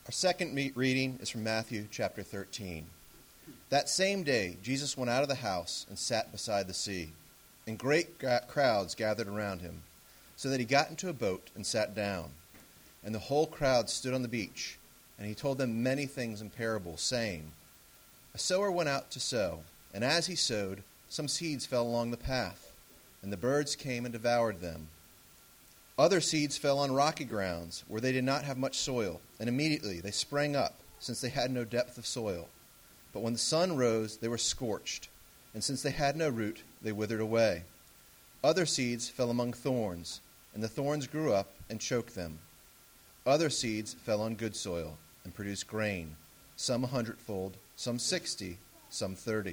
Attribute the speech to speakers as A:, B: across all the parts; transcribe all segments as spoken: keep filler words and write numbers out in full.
A: Our second me- reading is from Matthew chapter thirteen. That same day, Jesus went out of the house and sat beside the sea, and great ga- crowds gathered around him, so that he got into a boat and sat down. And the whole crowd stood on the beach, and he told them many things in parables, saying, A sower went out to sow, and as he sowed, some seeds fell along the path, and the birds came and devoured them. Other seeds fell on rocky grounds, where they did not have much soil, and immediately they sprang up, since they had no depth of soil. But when the sun rose, they were scorched, and since they had no root, they withered away. Other seeds fell among thorns, and the thorns grew up and choked them. Other seeds fell on good soil, and produced grain, some a hundredfold, some sixty, some thirty.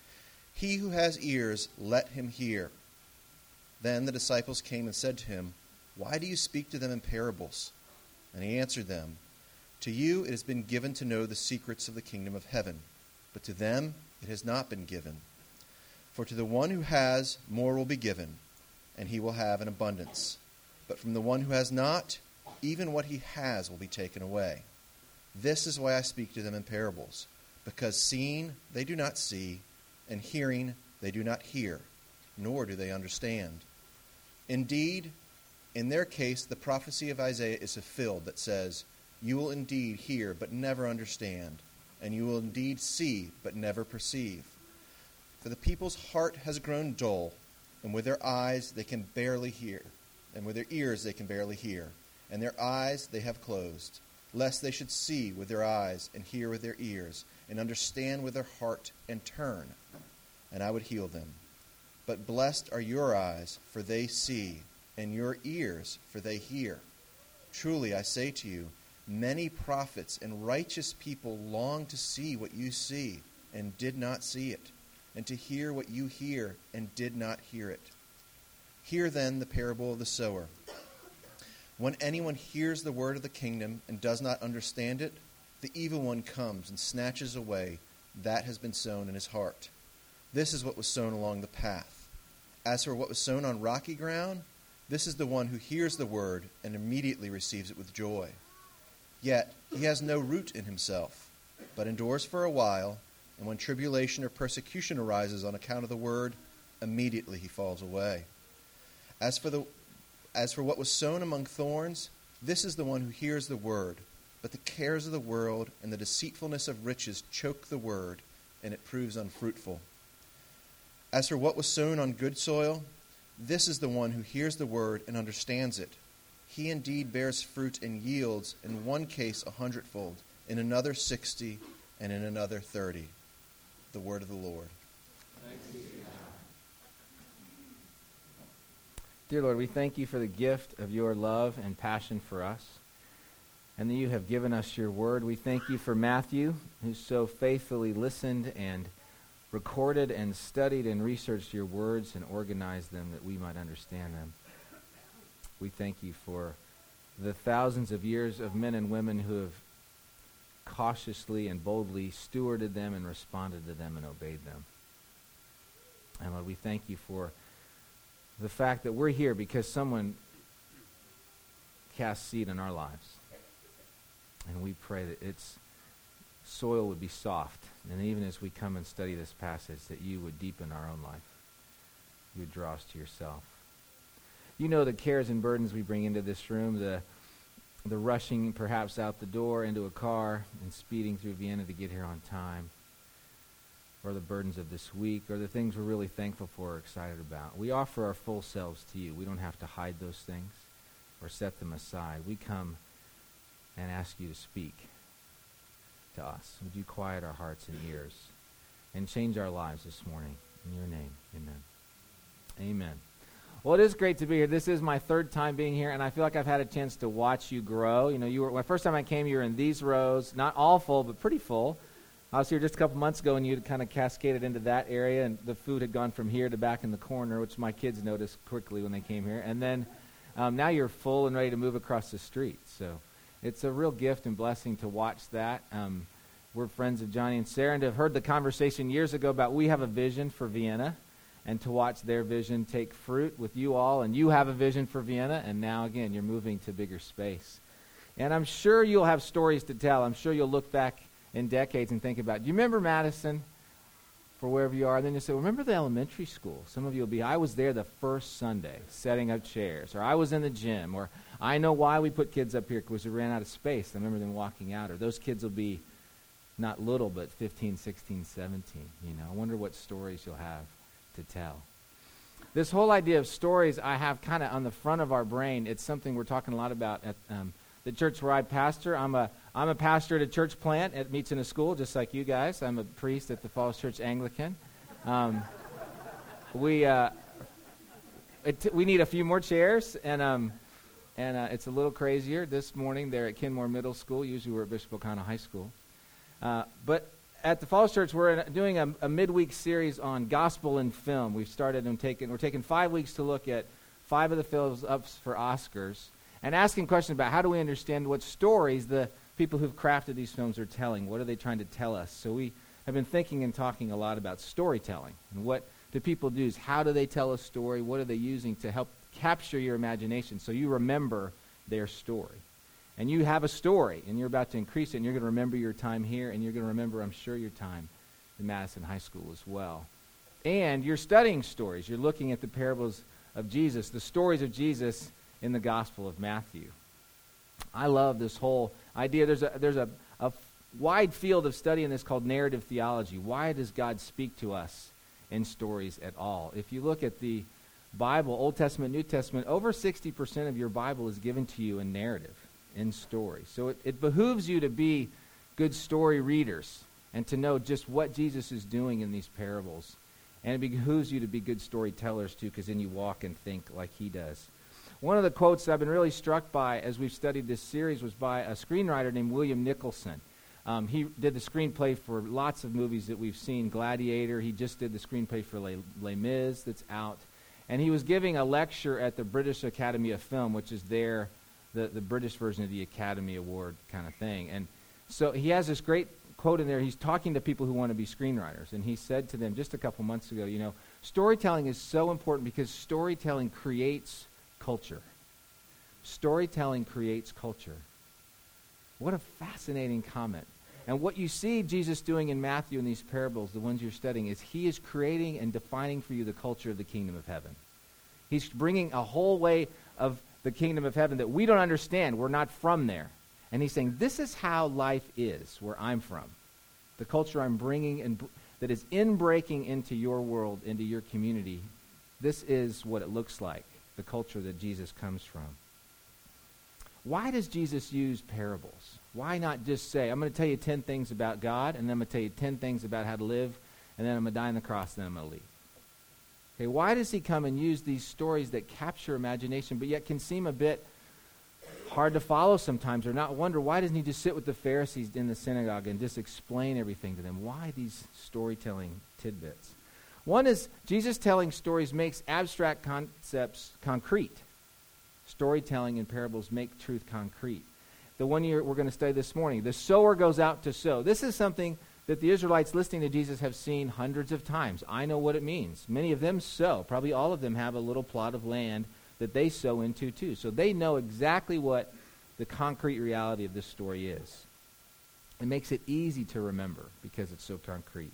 A: He who has ears, let him hear. Then the disciples came and said to him, Why do you speak to them in parables? And he answered them, To you it has been given to know the secrets of the kingdom of heaven, but to them it has not been given. For to the one who has, more will be given, and he will have an abundance. But from the one who has not, even what he has will be taken away. This is why I speak to them in parables, because seeing they do not see, and hearing they do not hear, nor do they understand. Indeed, in their case, the prophecy of Isaiah is fulfilled that says, You will indeed hear, but never understand, and you will indeed see, but never perceive. For the people's heart has grown dull, and with their eyes they can barely hear, and with their ears they can barely hear, and their eyes they have closed, lest they should see with their eyes, and hear with their ears, and understand with their heart, and turn, and I would heal them. But blessed are your eyes, for they see, and your ears, for they hear. Truly I say to you, many prophets and righteous people long to see what you see, and did not see it, and to hear what you hear, and did not hear it. Hear then the parable of the sower. When anyone hears the word of the kingdom and does not understand it, the evil one comes and snatches away that has been sown in his heart. This is what was sown along the path. As for what was sown on rocky ground, this is the one who hears the word and immediately receives it with joy. Yet he has no root in himself, but endures for a while, and when tribulation or persecution arises on account of the word, immediately he falls away. As for the as for what was sown among thorns, this is the one who hears the word, but the cares of the world and the deceitfulness of riches choke the word, and it proves unfruitful. As for what was sown on good soil, this is the one who hears the word and understands it. He indeed bears fruit and yields, in one case a hundredfold, in another sixty, and in another thirty. The word of the Lord.
B: Thanks be to God.
C: Dear Lord, we thank you for the gift of your love and passion for us, and that you have given us your word. We thank you for Matthew, who so faithfully listened and recorded and studied and researched your words and organized them that we might understand them. We thank you for the thousands of years of men and women who have cautiously and boldly stewarded them and responded to them and obeyed them. And Lord, we thank you for the fact that we're here because someone cast seed in our lives. And we pray that its soil would be soft. And even as we come and study this passage, that you would deepen our own life. You would draw us to yourself. You know the cares and burdens we bring into this room, the the rushing perhaps out the door into a car and speeding through Vienna to get here on time, or the burdens of this week, or the things we're really thankful for or excited about. We offer our full selves to you. We don't have to hide those things or set them aside. We come and ask you to speak to us. Would you quiet our hearts and ears and change our lives this morning? In your name, amen. Amen. Well, it is great to be here. This is my third time being here, and I feel like I've had a chance to watch you grow. You know, you were, when the first time I came, you were in these rows, not all full, but pretty full. I was here just a couple months ago, and you had kind of cascaded into that area, and the food had gone from here to back in the corner, which my kids noticed quickly when they came here. And then um, now you're full and ready to move across the street. So it's a real gift and blessing to watch that. Um, we're friends of Johnny and Sarah, and to have heard the conversation years ago about we have a vision for Vienna, and to watch their vision take fruit with you all, and you have a vision for Vienna, and now, again, you're moving to bigger space. And I'm sure you'll have stories to tell. I'm sure you'll look back in decades and think about, do you remember Madison? For wherever you are. And then you say, remember the elementary school? Some of you will be, I was there the first Sunday setting up chairs. Or I was in the gym. Or I know why we put kids up here, because we ran out of space. I remember them walking out. Or those kids will be not little, but fifteen, sixteen, seventeen. You know, I wonder what stories you'll have to tell. This whole idea of stories I have kind of on the front of our brain. It's something we're talking a lot about at um, the church where I pastor. I'm a I'm a pastor at a church plant. It meets in a school, just like you guys. I'm a priest at the Falls Church Anglican. Um, we uh, it, we need a few more chairs, and um, and uh, it's a little crazier. This morning they're at Kenmore Middle School. Usually we're at Bishop O'Connell High School. Uh, but at the Falls Church, we're in, doing a, a midweek series on gospel and film. We've started and taken we're taking five weeks to look at five of the films up for Oscars and asking questions about how do we understand what stories the people who've crafted these films are telling. What are they trying to tell us? So we have been thinking and talking a lot about storytelling. And what do people do? How do they tell a story? What are they using to help capture your imagination so you remember their story? And you have a story, and you're about to increase it, and you're going to remember your time here, and you're going to remember, I'm sure, your time in Madison High School as well. And you're studying stories. You're looking at the parables of Jesus, the stories of Jesus in the Gospel of Matthew. I love this whole idea. There's a there's a, a wide field of study in this called narrative theology. Why does God speak to us in stories at all? If you look at the Bible, Old Testament, New Testament, over sixty percent of your Bible is given to you in narrative, in story. So it, it behooves you to be good story readers and to know just what Jesus is doing in these parables. And it behooves you to be good storytellers too, because then you walk and think like he does. One of the quotes that I've been really struck by as we've studied this series was by a screenwriter named William Nicholson. Um, he did the screenplay for lots of movies that we've seen. Gladiator, he just did the screenplay for Les, Les Mis that's out. And he was giving a lecture at the British Academy of Film, which is their, the, the British version of the Academy Award kind of thing. And so he has this great quote in there. He's talking to people who want to be screenwriters. And he said to them just a couple months ago, you know, storytelling is so important because storytelling creates culture. Storytelling creates culture. What a fascinating comment. And what you see Jesus doing in Matthew in these parables, the ones you're studying, is he is creating and defining for you the culture of the kingdom of heaven. He's bringing a whole way of the kingdom of heaven that we don't understand. We're not from there. And he's saying, this is how life is where I'm from. The culture I'm bringing and br- that is inbreaking into your world, into your community. This is what it looks like, the culture that Jesus comes from. Why does Jesus use parables? Why not just say, I'm going to tell you ten things about God, and then I'm going to tell you ten things about how to live, and then I'm going to die on the cross, and then I'm going to leave? Okay, why does he come and use these stories that capture imagination, but yet can seem a bit hard to follow sometimes, or not wonder, why doesn't he just sit with the Pharisees in the synagogue and just explain everything to them? Why these storytelling tidbits? One is, Jesus telling stories makes abstract concepts concrete. Storytelling and parables make truth concrete. The one year we're going to study this morning, the sower goes out to sow. This is something that the Israelites listening to Jesus have seen hundreds of times. I know what it means. Many of them sow. Probably all of them have a little plot of land that they sow into too. So they know exactly what the concrete reality of this story is. It makes it easy to remember because it's so concrete.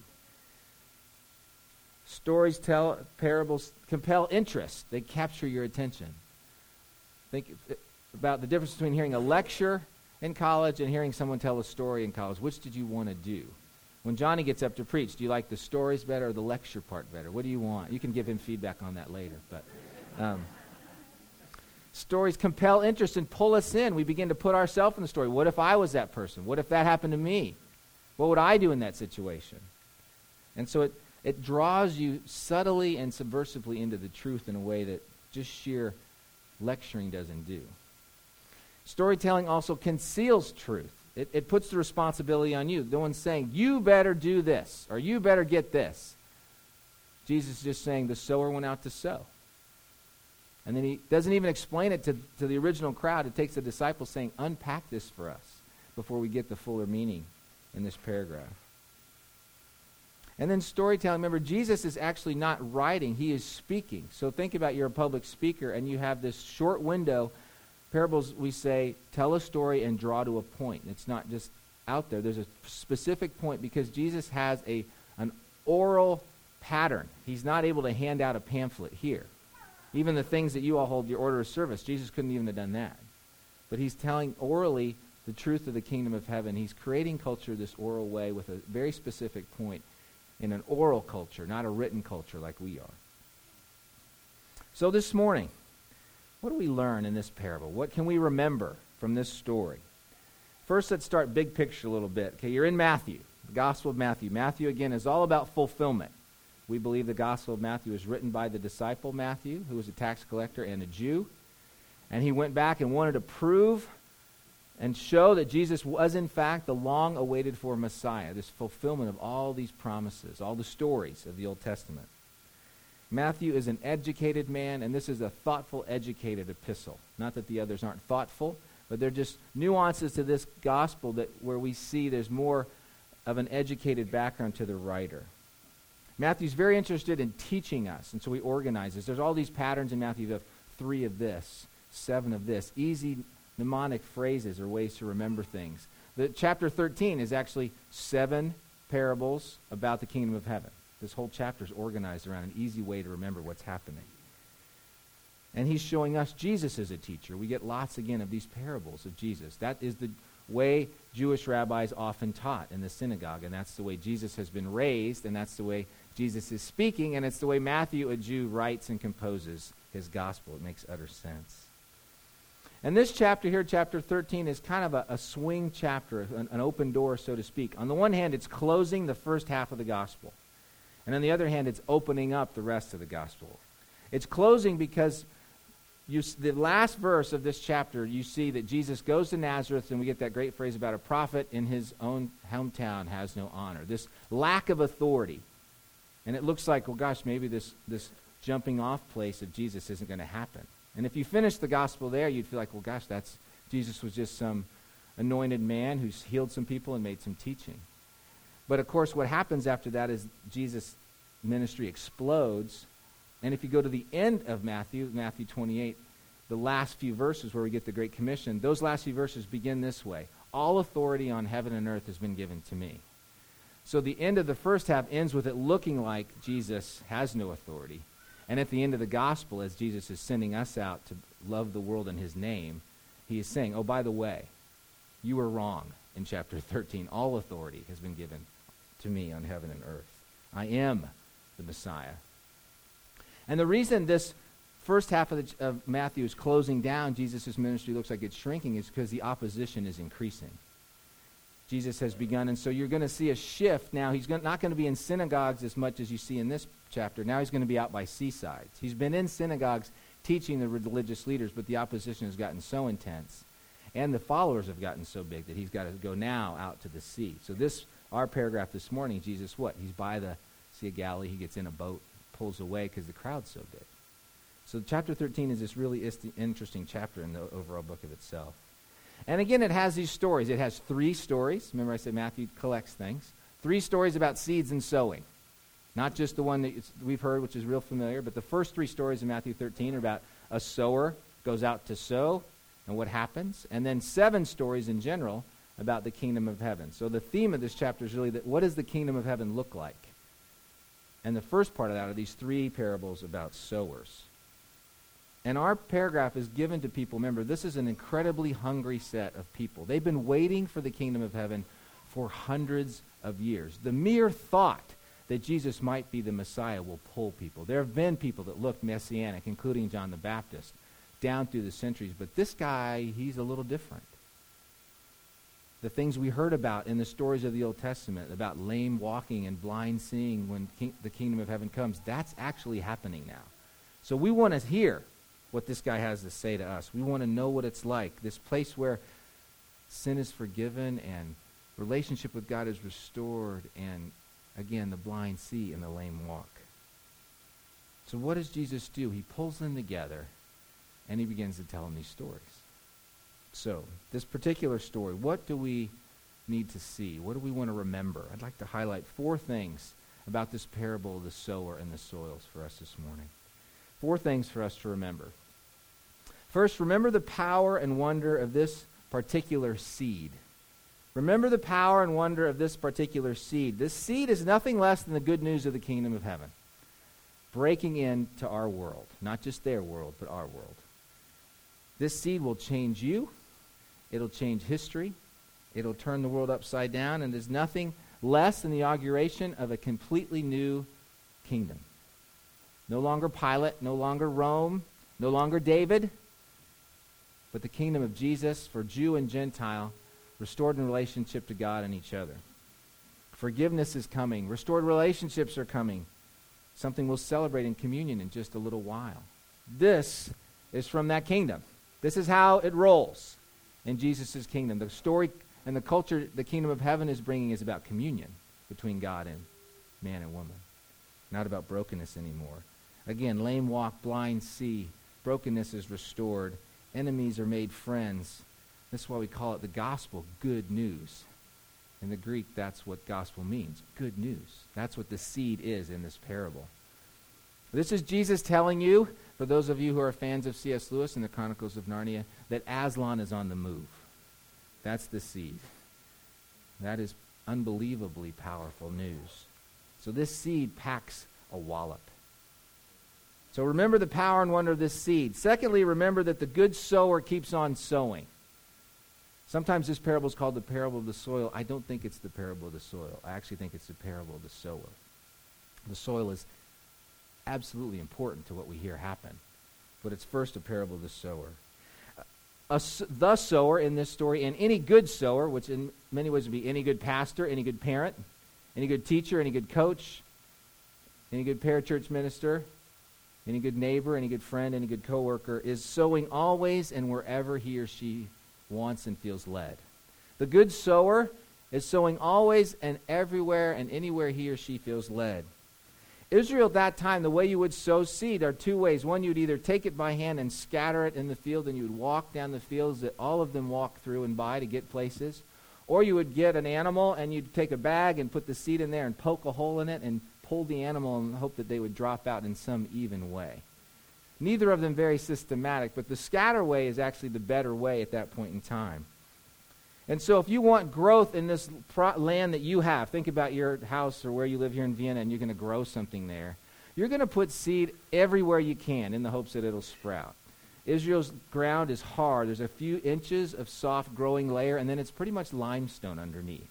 C: Stories tell, parables compel interest. They capture your attention. Think about the difference between hearing a lecture in college and hearing someone tell a story in college. Which did you want to do? When Johnny gets up to preach, do you like the stories better or the lecture part better? What do you want? You can give him feedback on that later. But um, stories compel interest and pull us in. We begin to put ourselves in the story. What if I was that person? What if that happened to me? What would I do in that situation? And so it, it draws you subtly and subversively into the truth in a way that just sheer lecturing doesn't do. Storytelling also conceals truth. It, it puts the responsibility on you. The one saying, you better do this, or you better get this. Jesus is just saying the sower went out to sow. And then he doesn't even explain it to, to the original crowd. It takes the disciples saying, unpack this for us before we get the fuller meaning in this paragraph. And then storytelling, remember, Jesus is actually not writing, he is speaking. So think about you're a public speaker and you have this short window Parables, we say, tell a story and draw to a point. It's not just out there. There's a specific point because Jesus has a an oral pattern. He's not able to hand out a pamphlet here. Even the things that you all hold, your order of service, Jesus couldn't even have done that. But he's telling orally the truth of the kingdom of heaven. He's creating culture this oral way with a very specific point in an oral culture, not a written culture like we are. So this morning, what do we learn in this parable? What can we remember from this story? First, let's start big picture a little bit. Okay, you're in Matthew, the Gospel of Matthew. Matthew, again, is all about fulfillment. We believe the Gospel of Matthew was written by the disciple Matthew, who was a tax collector and a Jew. And he went back and wanted to prove and show that Jesus was, in fact, the long-awaited for Messiah, this fulfillment of all these promises, all the stories of the Old Testament. Matthew is an educated man, and this is a thoughtful, educated epistle. Not that the others aren't thoughtful, but they're just nuances to this gospel that where we see there's more of an educated background to the writer. Matthew's very interested in teaching us, and so he organizes. There's all these patterns in Matthew of three of this, seven of this, easy mnemonic phrases or ways to remember things. The chapter thirteen is actually seven parables about the kingdom of heaven. This whole chapter is organized around an easy way to remember what's happening. And he's showing us Jesus as a teacher. We get lots, again, of these parables of Jesus. That is the way Jewish rabbis often taught in the synagogue, and that's the way Jesus has been raised, and that's the way Jesus is speaking, and it's the way Matthew, a Jew, writes and composes his gospel. It makes utter sense. And this chapter here, chapter thirteen, is kind of a, a swing chapter, an, an open door, so to speak. On the one hand, it's closing the first half of the gospel. And on the other hand, it's opening up the rest of the gospel. It's closing because you, the last verse of this chapter, you see that Jesus goes to Nazareth, and we get that great phrase about a prophet in his own hometown has no honor. This lack of authority. And it looks like, well, gosh, maybe this, this jumping off place of Jesus isn't going to happen. And if you finish the gospel there, you'd feel like, well, gosh, that's Jesus was just some anointed man who's healed some people and made some teaching. But, of course, what happens after that is Jesus' ministry explodes. And if you go to the end of Matthew, Matthew twenty-eight, the last few verses where we get the Great Commission, those last few verses begin this way. All authority on heaven and earth has been given to me. So the end of the first half ends with it looking like Jesus has no authority. And at the end of the gospel, as Jesus is sending us out to love the world in his name, he is saying, oh, by the way, you were wrong in chapter thirteen. All authority has been given to me on heaven and earth. I am the Messiah. And the reason this first half of, the, of Matthew is closing down, Jesus' ministry looks like it's shrinking, is because the opposition is increasing. Jesus has begun, and so you're going to see a shift now. He's going, not going to be in synagogues as much as you see in this chapter. Now he's going to be out by seasides. He's been in synagogues teaching the religious leaders, but the opposition has gotten so intense, and the followers have gotten so big that he's got to go now out to the sea. So this, our paragraph this morning, Jesus what? He's by the Sea of Galilee. He gets in a boat, pulls away because the crowd's so big. So chapter thirteen is this really ist- interesting chapter in the overall book of itself. And again, it has these stories. It has three stories. Remember I said Matthew collects things. Three stories about seeds and sowing. Not just the one that we've heard, which is real familiar, but the first three stories in Matthew thirteen are about a sower goes out to sow and what happens. And then seven stories in general about the kingdom of heaven. So the theme of this chapter is really that what does the kingdom of heaven look like? And the first part of that are these three parables about sowers. And our paragraph is given to people. Remember, this is an incredibly hungry set of people. They've been waiting for the kingdom of heaven for hundreds of years. The mere thought that Jesus might be the Messiah will pull people. There have been people that looked messianic, including John the Baptist, down through the centuries. But this guy, he's a little different. The things we heard about in the stories of the Old Testament, about lame walking and blind seeing when king, the kingdom of heaven comes, that's actually happening now. So we want to hear what this guy has to say to us. We want to know what it's like, this place where sin is forgiven and relationship with God is restored, and again, the blind see and the lame walk. So what does Jesus do? He pulls them together, and he begins to tell them these stories. So, this particular story, what do we need to see? What do we want to remember? I'd like to highlight four things about this parable of the sower and the soils for us this morning. Four things for us to remember. First, remember the power and wonder of this particular seed. Remember the power and wonder of this particular seed. This seed is nothing less than the good news of the kingdom of heaven, breaking into our world, not just their world, but our world. This seed will change you. It'll change history. It'll turn the world upside down, and there's nothing less than the inauguration of a completely new kingdom. No longer Pilate, no longer Rome, no longer David, but the kingdom of Jesus for Jew and Gentile, restored in relationship to God and each other. Forgiveness is coming. Restored relationships are coming. Something we'll celebrate in communion in just a little while. This is from that kingdom. This is how it rolls in Jesus' kingdom. The story and the culture the kingdom of heaven is bringing is about communion between God and man and woman. Not about brokenness anymore. Again, lame walk, blind see. Brokenness is restored. Enemies are made friends. That's why we call it the gospel, good news. In the Greek, that's what gospel means, good news. That's what the seed is in this parable. This is Jesus telling you, for those of you who are fans of C S Lewis and the Chronicles of Narnia, that Aslan is on the move. That's the seed. That is unbelievably powerful news. So this seed packs a wallop. So remember the power and wonder of this seed. Secondly, remember that the good sower keeps on sowing. Sometimes this parable is called the parable of the soil. I don't think it's the parable of the soil. I actually think it's the parable of the sower. The soil is absolutely important to what we hear happen. But it's first a parable of the sower. A, the sower in this story, and any good sower, which in many ways would be any good pastor, any good parent, any good teacher, any good coach, any good parachurch minister, any good neighbor, any good friend, any good coworker, is sowing always and wherever he or she wants and feels led. The good sower is sowing always and everywhere and anywhere he or she feels led. Israel at that time, the way you would sow seed are two ways. One, you'd either take it by hand and scatter it in the field, and you would walk down the fields that all of them walk through and by to get places. Or you would get an animal and you'd take a bag and put the seed in there and poke a hole in it and pull the animal and hope that they would drop out in some even way. Neither of them very systematic, but the scatter way is actually the better way at that point in time. And so if you want growth in this pro- land that you have, think about your house or where you live here in Vienna and you're going to grow something there. You're going to put seed everywhere you can in the hopes that it'll sprout. Israel's ground is hard. There's a few inches of soft growing layer, and then it's pretty much limestone underneath.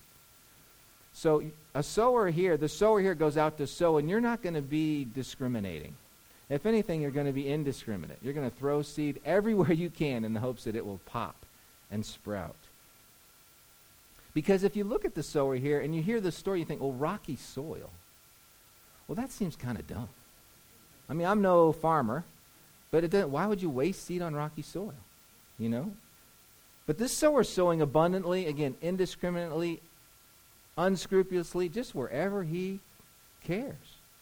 C: So a sower here, the sower here goes out to sow, and you're not going to be discriminating. If anything, you're going to be indiscriminate. You're going to throw seed everywhere you can in the hopes that it will pop and sprout. Because if you look at the sower here and you hear the story, you think, well, rocky soil. Well, that seems kind of dumb. I mean, I'm no farmer, but it doesn't, why would you waste seed on rocky soil? You know? But this sower is sowing abundantly, again, indiscriminately, unscrupulously, just wherever he cares.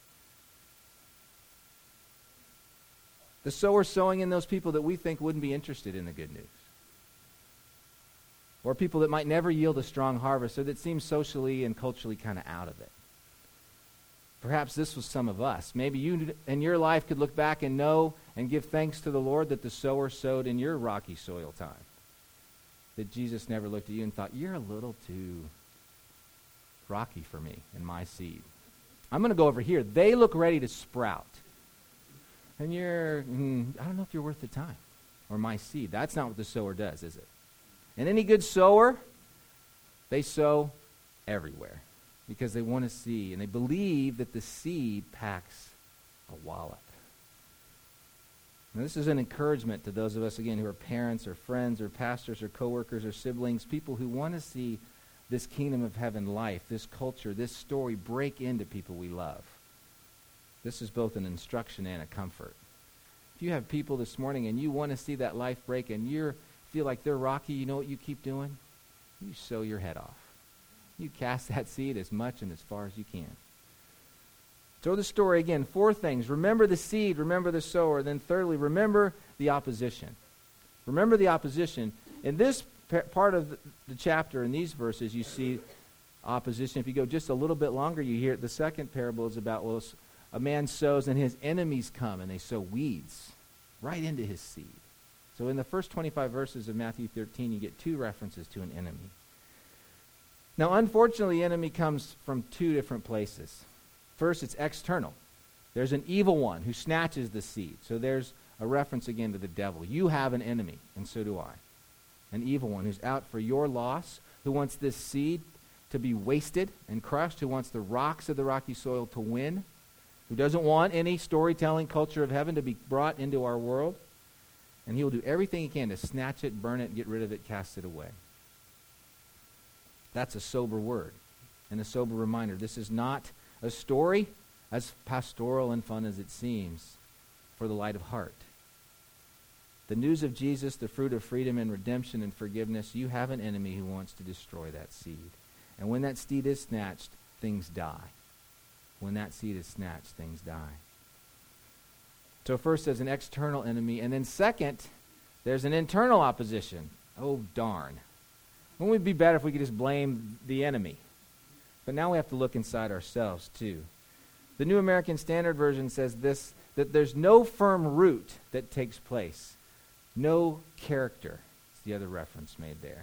C: The sower sowing in those people that we think wouldn't be interested in the good news. Or people that might never yield a strong harvest, or that seem socially and culturally kind of out of it. Perhaps this was some of us. Maybe you in your life could look back and know and give thanks to the Lord that the sower sowed in your rocky soil time. That Jesus never looked at you and thought, you're a little too rocky for me and my seed. I'm going to go over here. They look ready to sprout. And you're, mm, I don't know if you're worth the time or my seed. That's not what the sower does, is it? And any good sower, they sow everywhere because they want to see and they believe that the seed packs a wallop. Now, this is an encouragement to those of us, again, who are parents or friends or pastors or coworkers or siblings, people who want to see this kingdom of heaven life, this culture, this story break into people we love. This is both an instruction and a comfort. If you have people this morning and you want to see that life break and you feel like they're rocky, you know what you keep doing? You sow your head off. You cast that seed as much and as far as you can. So the story again, four things. Remember the seed, remember the sower. Then thirdly, remember the opposition. Remember the opposition. In this p- part of the, the chapter, in these verses, you see opposition. If you go just a little bit longer, you hear the second parable is about, well, a man sows and his enemies come and they sow weeds right into his seed. So in the first twenty-five verses of Matthew thirteen, you get two references to an enemy. Now, unfortunately, the enemy comes from two different places. First, it's external. There's an evil one who snatches the seed. So there's a reference again to the devil. You have an enemy, and so do I. An evil one who's out for your loss, who wants this seed to be wasted and crushed, who wants the rocks of the rocky soil to win, who doesn't want any storytelling culture of heaven to be brought into our world. And he will do everything he can to snatch it, burn it, get rid of it, cast it away. That's a sober word and a sober reminder. This is not a story as pastoral and fun as it seems for the light of heart. The news of Jesus, the fruit of freedom and redemption and forgiveness, you have an enemy who wants to destroy that seed. And when that seed is snatched, things die. When that seed is snatched, things die. So first there's an external enemy, and then second, there's an internal opposition. Oh, darn. Wouldn't it be better if we could just blame the enemy? But now we have to look inside ourselves, too. The New American Standard Version says this, that there's no firm root that takes place. No character. It's the other reference made there.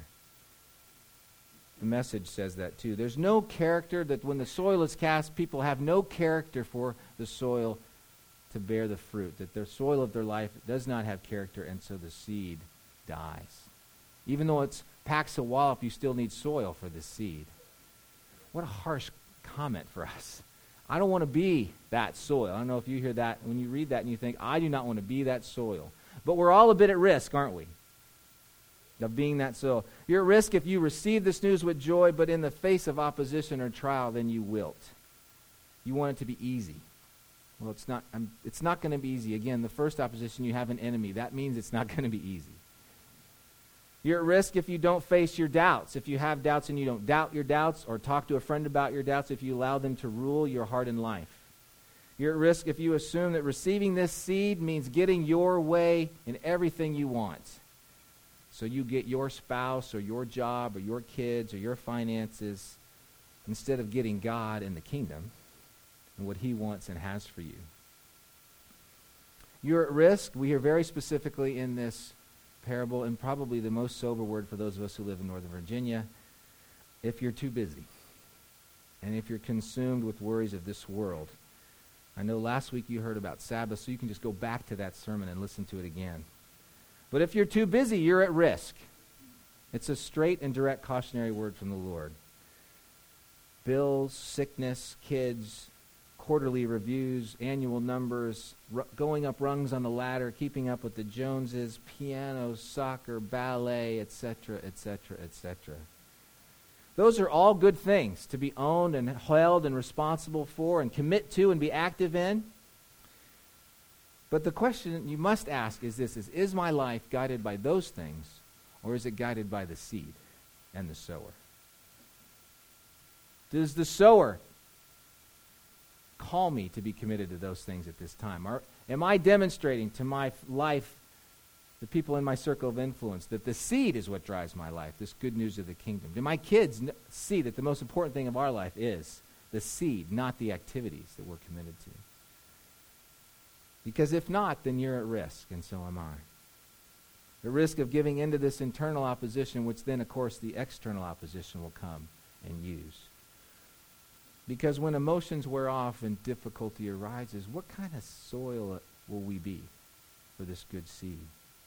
C: The Message says that, too. There's no character, that when the soil is cast, people have no character for the soil to bear the fruit. That the soil of their life does not have character, and so the seed dies. Even though it packs a wallop, you still need soil for the seed. What a harsh comment for us. I don't want to be that soil. I don't know if you hear that, when you read that and you think, I do not want to be that soil. But we're all a bit at risk, aren't we, of being that soil. You're at risk if you receive this news with joy, but in the face of opposition or trial, then you wilt. You want it to be easy. Well, it's not, I'm, it's not going to be easy. Again, the first opposition, you have an enemy. That means it's not going to be easy. You're at risk if you don't face your doubts. If you have doubts and you don't doubt your doubts, or talk to a friend about your doubts, if you allow them to rule your heart and life. You're at risk if you assume that receiving this seed means getting your way in everything you want. So you get your spouse or your job or your kids or your finances instead of getting God and the kingdom and what he wants and has for you. You're at risk, we hear very specifically in this parable, and probably the most sober word for those of us who live in Northern Virginia, if you're too busy and if you're consumed with worries of this world. I know last week you heard about Sabbath, so you can just go back to that sermon and listen to it again. But if you're too busy, you're at risk. It's a straight and direct cautionary word from the Lord. Bills, sickness, kids, quarterly reviews, annual numbers, r- going up rungs on the ladder, keeping up with the Joneses, piano, soccer, ballet, et cetera, et cetera, et cetera. Those are all good things to be owned and held and responsible for and commit to and be active in. But the question you must ask is this, is, is my life guided by those things, or is it guided by the seed and the sower? Does the sower call me to be committed to those things at this time? Or am I demonstrating to my life, the people in my circle of influence, that the seed is what drives my life, this good news of the kingdom? Do my kids n- see that the most important thing of our life is the seed, not the activities that we're committed to? Because if not, then you're at risk, and so am I. The risk of giving into this internal opposition, which then, of course, the external opposition will come and use. Because when emotions wear off and difficulty arises, what kind of soil will we be for this good seed?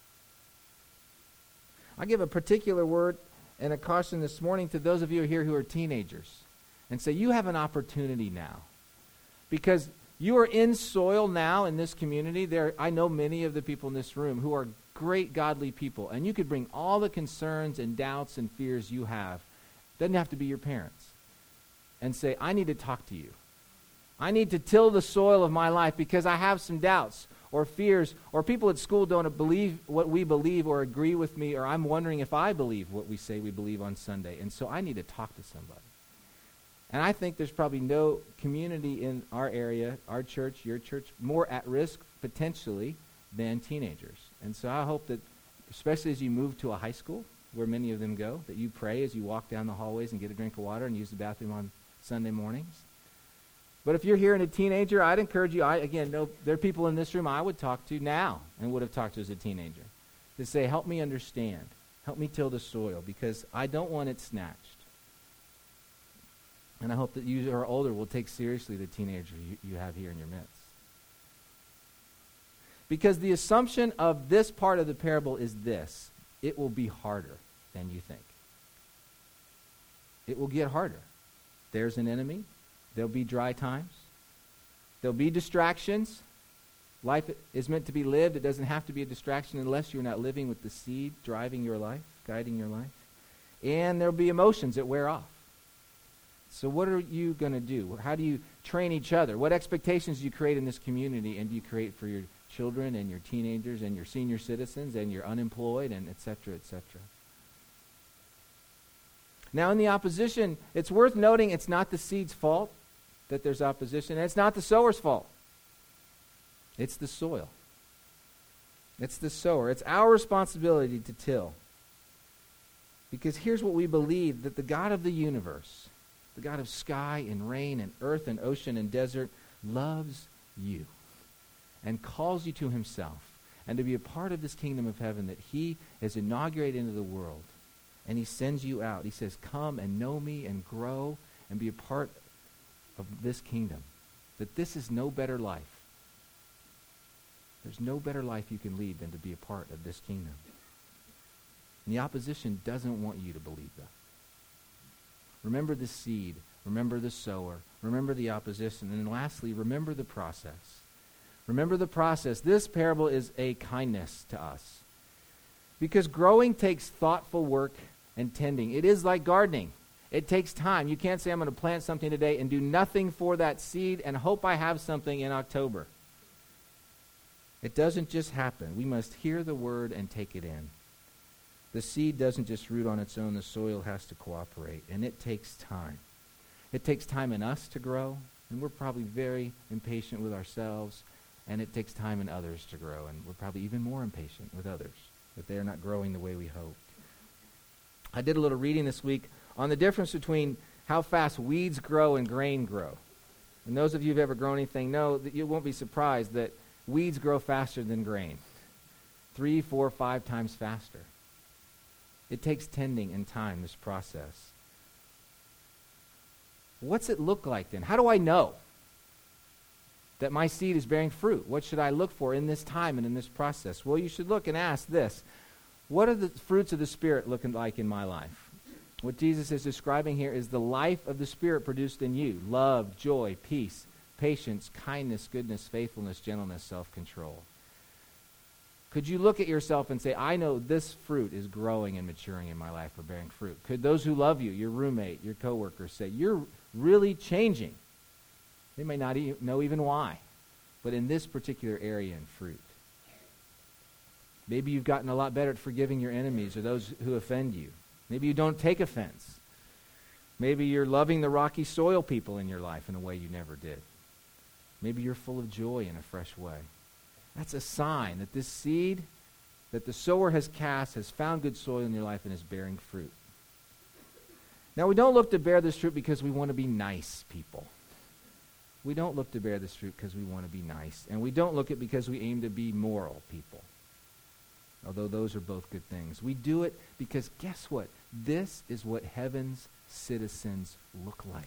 C: I give a particular word and a caution this morning to those of you here who are teenagers and say, you have an opportunity now. Because you are in soil now in this community. There, I know many of the people in this room who are great godly people, and you could bring all the concerns and doubts and fears you have. Doesn't have to be your parents. And say, I need to talk to you. I need to till the soil of my life because I have some doubts or fears, or people at school don't believe what we believe or agree with me, or I'm wondering if I believe what we say we believe on Sunday. And so I need to talk to somebody. And I think there's probably no community in our area, our church, your church, more at risk potentially than teenagers. And so I hope that, especially as you move to a high school, where many of them go, that you pray as you walk down the hallways and get a drink of water and use the bathroom on Sunday mornings. But if you're here and a teenager, I'd encourage you, I again, know there are people in this room I would talk to now and would have talked to as a teenager. to say, help me understand. Help me till the soil, because I don't want it snatched. And I hope that you who are older will take seriously the teenager you, you have here in your midst. Because the assumption of this part of the parable is this: it will be harder than you think. It will get harder. There's an enemy. There'll be dry times. There'll be distractions. Life is meant to be lived. It doesn't have to be a distraction unless you're not living with the seed driving your life, guiding your life. And there'll be emotions that wear off. So what are you going to do? How do you train each other? What expectations do you create in this community, and do you create for your children and your teenagers and your senior citizens and your unemployed, and et cetera, et cetera? Now, in the opposition, it's worth noting it's not the seed's fault that there's opposition, and it's not the sower's fault. It's the soil. It's the sower. It's our responsibility to till. Because here's what we believe, that the God of the universe, the God of sky and rain and earth and ocean and desert, loves you and calls you to himself, and to be a part of this kingdom of heaven that he has inaugurated into the world. And he sends you out. He says, come and know me and grow and be a part of this kingdom. That this is no better life. There's no better life you can lead than to be a part of this kingdom. And the opposition doesn't want you to believe that. Remember the seed. Remember the sower. Remember the opposition. And then lastly, remember the process. Remember the process. This parable is a kindness to us. Because growing takes thoughtful work and tending. It is like gardening. It takes time. You can't say, I'm going to plant something today and do nothing for that seed and hope I have something in October. It doesn't just happen. We must hear the word and take it in. The seed doesn't just root on its own. The soil has to cooperate, and it takes time. It takes time in us to grow, and we're probably very impatient with ourselves, and it takes time in others to grow, and we're probably even more impatient with others, that they are not growing the way we hoped. I did a little reading this week on the difference between how fast weeds grow and grain grow. And those of you who've ever grown anything know that you won't be surprised that weeds grow faster than grain. Three, four, five times faster. It takes tending and time, this process. What's it look like then? How do I know that my seed is bearing fruit? What should I look for in this time and in this process? Well, you should look and ask this: what are the fruits of the Spirit looking like in my life? What Jesus is describing here is the life of the Spirit produced in you: love, joy, peace, patience, kindness, goodness, faithfulness, gentleness, self-control. Could you look at yourself and say, I know this fruit is growing and maturing in my life or bearing fruit? Could those who love you, your roommate, your coworker, say, you're really changing? They may not e- know even why, but in this particular area in fruit. Maybe you've gotten a lot better at forgiving your enemies or those who offend you. Maybe you don't take offense. Maybe you're loving the rocky soil people in your life in a way you never did. Maybe you're full of joy in a fresh way. That's a sign that this seed that the sower has cast has found good soil in your life and is bearing fruit. Now, we don't look to bear this fruit because we want to be nice people. We don't look to bear this fruit because we want to be nice. And we don't look at it because we aim to be moral people. Although those are both good things. We do it because, guess what? This is what heaven's citizens look like.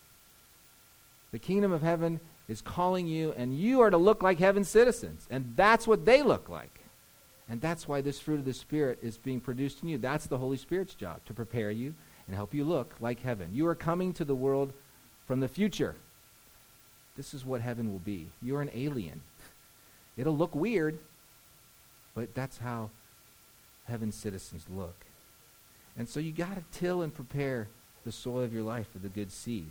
C: The kingdom of heaven is calling you, and you are to look like heaven's citizens. And that's what they look like. And that's why this fruit of the Spirit is being produced in you. That's the Holy Spirit's job, to prepare you and help you look like heaven. You are coming to the world from the future. This is what heaven will be. You're an alien. It'll look weird, but that's how heaven's citizens look. And so you got to till and prepare the soil of your life for the good seed.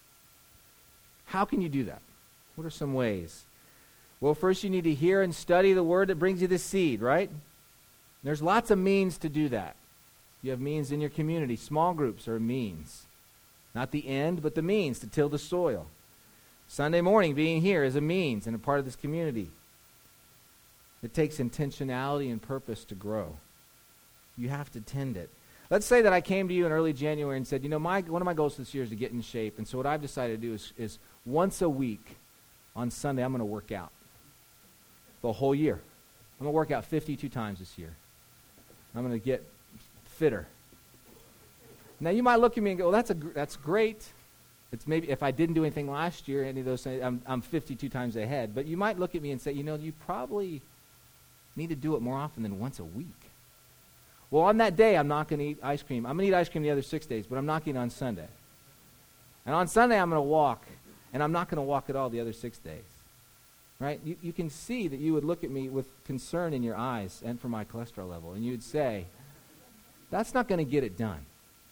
C: How can you do that? What are some ways? Well, first you need to hear and study the word that brings you the seed, right? There's lots of means to do that. You have means in your community. Small groups are a means. Not the end, but the means to till the soil. Sunday morning being here is a means and a part of this community. It takes intentionality and purpose to grow. You have to tend it. Let's say that I came to you in early January and said, you know, my one of my goals this year is to get in shape. And so what I've decided to do is, is once a week on Sunday, I'm going to work out the whole year. I'm going to work out fifty-two times this year. I'm going to get fitter. Now, you might look at me and go, well, that's, a gr- that's great. It's maybe if I didn't do anything last year, any of those things, I'm, I'm fifty-two times ahead. But you might look at me and say, you know, you probably need to do it more often than once a week. Well, on that day, I'm not going to eat ice cream. I'm going to eat ice cream the other six days, but I'm not going to eat on Sunday. And on Sunday, I'm going to walk, and I'm not going to walk at all the other six days. Right? You, you can see that you would look at me with concern in your eyes and for my cholesterol level, and you would say, that's not going to get it done.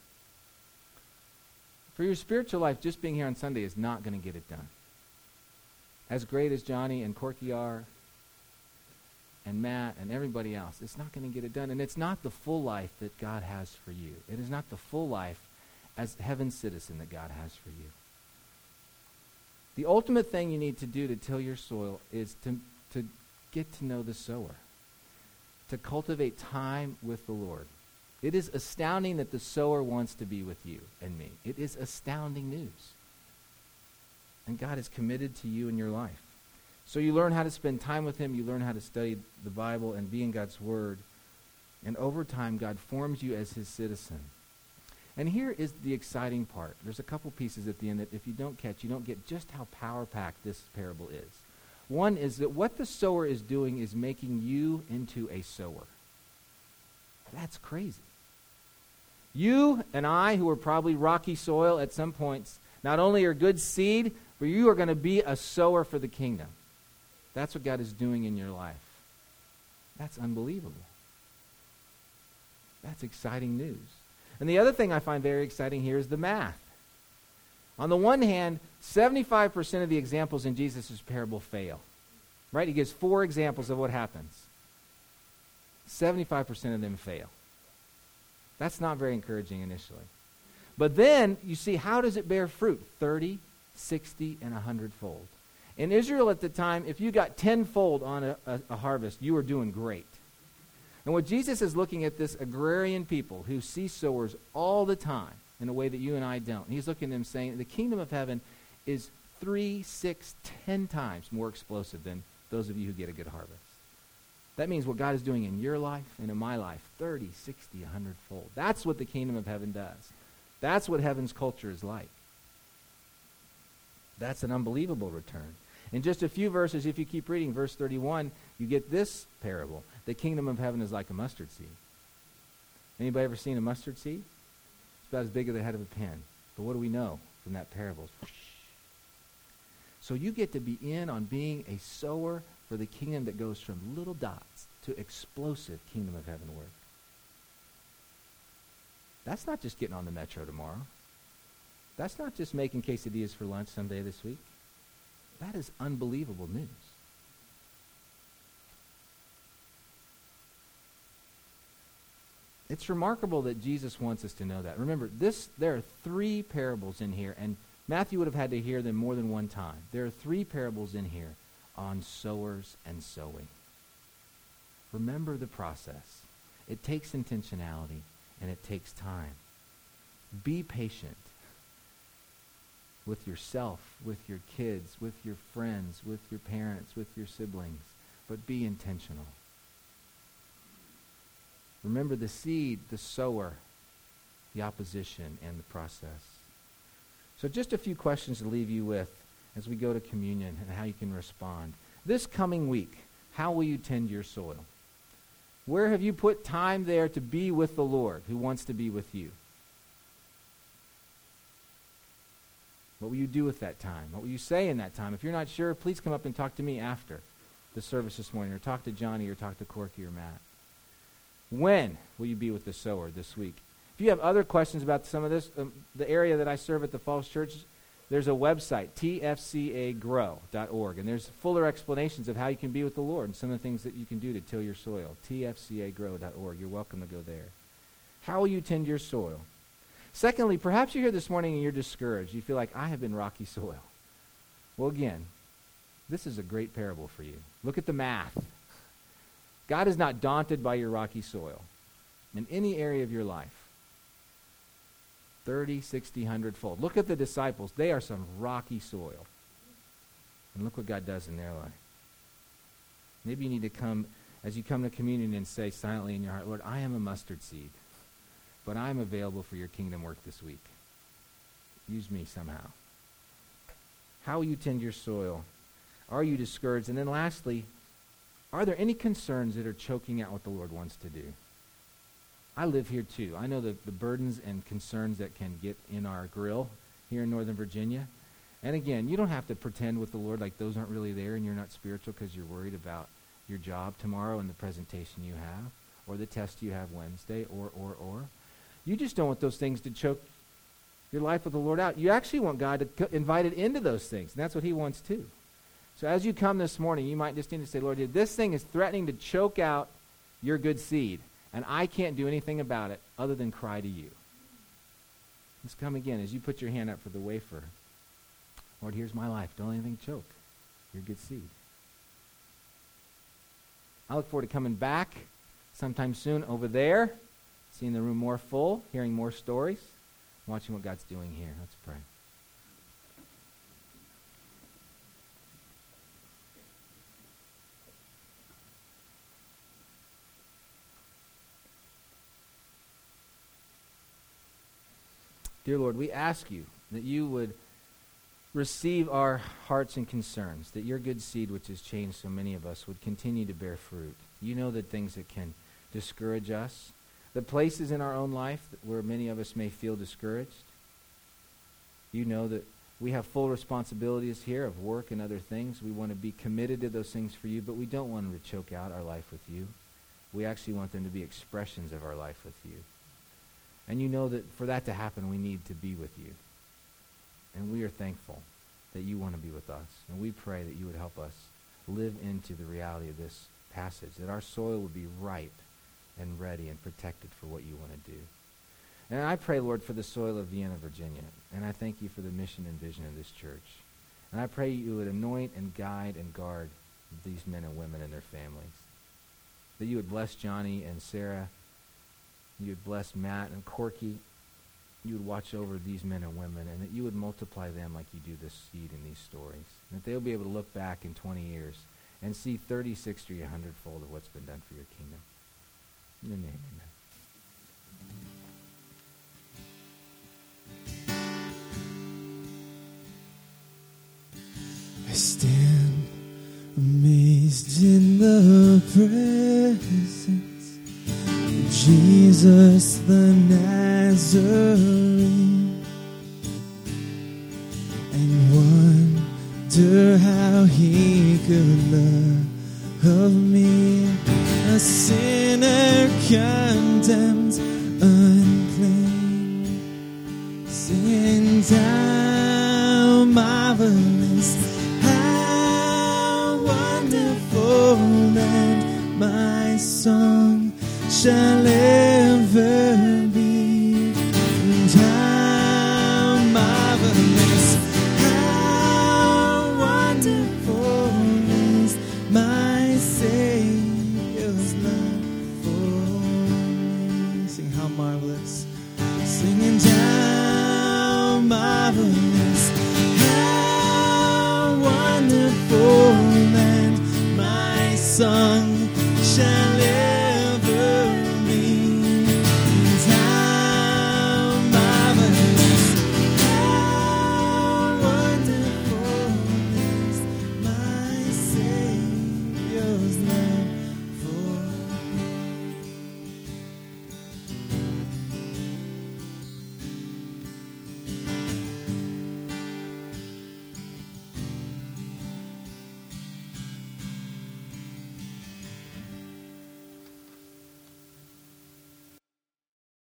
C: For your spiritual life, just being here on Sunday is not going to get it done. As great as Johnny and Corky are, and Matt and everybody else, it's not going to get it done. And it's not the full life that God has for you. It is not the full life as heaven's citizen that God has for you. The ultimate thing you need to do to till your soil is to, to get to know the sower, to cultivate time with the Lord. It is astounding that the sower wants to be with you and me. It is astounding news. And God is committed to you in your life. So you learn how to spend time with him. You learn how to study the Bible and be in God's word. And over time, God forms you as his citizen. And here is the exciting part. There's a couple pieces at the end that if you don't catch, you don't get just how power-packed this parable is. One is that what the sower is doing is making you into a sower. That's crazy. You and I, who are probably rocky soil at some points, not only are good seed, but you are going to be a sower for the kingdom. That's what God is doing in your life. That's unbelievable. That's exciting news. And the other thing I find very exciting here is the math. On the one hand, seventy-five percent of the examples in Jesus' parable fail. Right? He gives four examples of what happens. seventy-five percent of them fail. That's not very encouraging initially. But then you see, how does it bear fruit? thirty, sixty, and one hundred fold. In Israel at the time, if you got ten-fold on a, a, a harvest, you were doing great. And what Jesus is looking at this agrarian people who see sowers all the time in a way that you and I don't. And he's looking at them saying, the kingdom of heaven is three, six, ten times more explosive than those of you who get a good harvest. That means what God is doing in your life and in my life, thirty, sixty, one hundred fold. That's what the kingdom of heaven does. That's what heaven's culture is like. That's an unbelievable return. In just a few verses, if you keep reading, verse thirty-one, you get this parable. The kingdom of heaven is like a mustard seed. Anybody ever seen a mustard seed? It's about as big as the head of a pin. But what do we know from that parable? So you get to be in on being a sower for the kingdom that goes from little dots to explosive kingdom of heaven work. That's not just getting on the metro tomorrow. That's not just making quesadillas for lunch someday this week. That is unbelievable news. It's remarkable that Jesus wants us to know that. Remember, this there are three parables in here, and Matthew would have had to hear them more than one time. There are three parables in here on sowers and sowing. Remember the process. It takes intentionality, and it takes time. Be patient with yourself, with your kids, with your friends, with your parents, with your siblings, but be intentional. Remember the seed, the sower, the opposition, and the process. So just a few questions to leave you with as we go to communion and how you can respond. This coming week, how will you tend your soil? Where have you put time there to be with the Lord who wants to be with you? What will you do with that time? What will you say in that time? If you're not sure, please come up and talk to me after the service this morning, or talk to Johnny, or talk to Corky or Matt. When will you be with the sower this week? If you have other questions about some of this, um, the area that I serve at the Falls Church, there's a website, T F C A grow dot org, and there's fuller explanations of how you can be with the Lord and some of the things that you can do to till your soil, T F C A grow dot org. You're welcome to go there. How will you tend your soil? Secondly, perhaps you're here this morning and you're discouraged. You feel like, I have been rocky soil. Well, again, this is a great parable for you. Look at the math. God is not daunted by your rocky soil in any area of your life. thirty, sixty, one hundred fold. Look at the disciples. They are some rocky soil. And look what God does in their life. Maybe you need to come as you come to communion and say silently in your heart, Lord, I am a mustard seed, but I'm available for your kingdom work this week. Use me somehow. How will you tend your soil? Are you discouraged? And then lastly, are there any concerns that are choking out what the Lord wants to do? I live here too. I know the, the burdens and concerns that can get in our grill here in Northern Virginia. And again, you don't have to pretend with the Lord like those aren't really there and you're not spiritual because you're worried about your job tomorrow and the presentation you have or the test you have Wednesday or, or, or. You just don't want those things to choke your life with the Lord out. You actually want God to co- invite it into those things, and that's what he wants too. So as you come this morning, you might just need to say, Lord, this thing is threatening to choke out your good seed, and I can't do anything about it other than cry to you. Let's come again as you put your hand up for the wafer. Lord, here's my life. Don't let anything choke your good seed. I look forward to coming back sometime soon over there, seeing the room more full, hearing more stories, watching what God's doing here. Let's pray. Dear Lord, we ask you that you would receive our hearts and concerns, that your good seed, which has changed so many of us, would continue to bear fruit. You know the things that can discourage us, the places in our own life where many of us may feel discouraged. You know that we have full responsibilities here of work and other things. We want to be committed to those things for you, but we don't want them to choke out our life with you. We actually want them to be expressions of our life with you. And you know that for that to happen, we need to be with you. And we are thankful that you want to be with us. And we pray that you would help us live into the reality of this passage, that our soil would be ripe and ready and protected for what you want to do. And I pray, Lord, for the soil of Vienna, Virginia. And I thank you for the mission and vision of this church. And I pray you would anoint and guide and guard these men and women and their families. That you would bless Johnny and Sarah. You would bless Matt and Corky. You would watch over these men and women, and that you would multiply them like you do this seed in these stories. And that they'll be able to look back in twenty years and see thirty, sixty, a hundred-fold of what's been done for your kingdom. In your name, amen.
B: I stand amazed in the presence of Jesus the Nazarene, and wonder how he could love me, a sinner condemned unclean, sing down marvelous, how wonderful, and my song shall ever